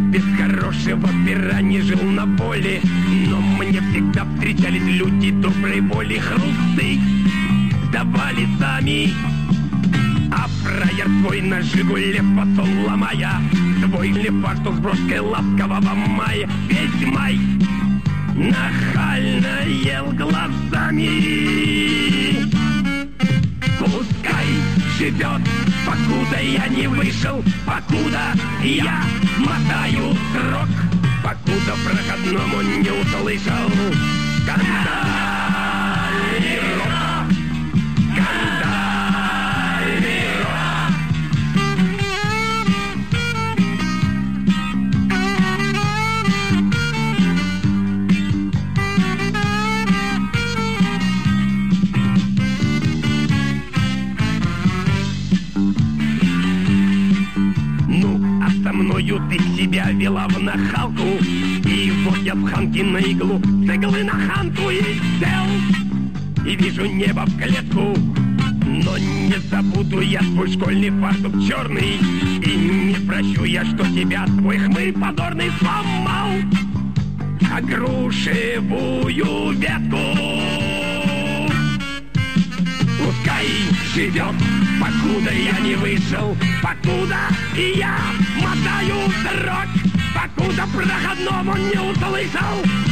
без хорошего пера не жил на воле, но мне всегда встречались люди доброй воли. Хрусты давали сами, а фраер свой на «Жигуле» фасон ломая, свой лефартук с брошкой ласкового мая. Весь май нахально ел глазами. Пускай живет, покуда я не вышел, покуда я мотаю срок, покуда проходному не услышал скандальный рок. Скандальный рок. Со мною ты себя вела в нахалку, и вот я в ханке на иглу, с иглы на ханку и сел, и вижу небо в клетку. Но не забуду я твой школьный фартук черный, и не прощу я, что тебя твой хмырь подорный сломал, а грушевую ветку. Пускай живет, покуда я не вышел, покуда я мотаю срок, покуда проходному не услышал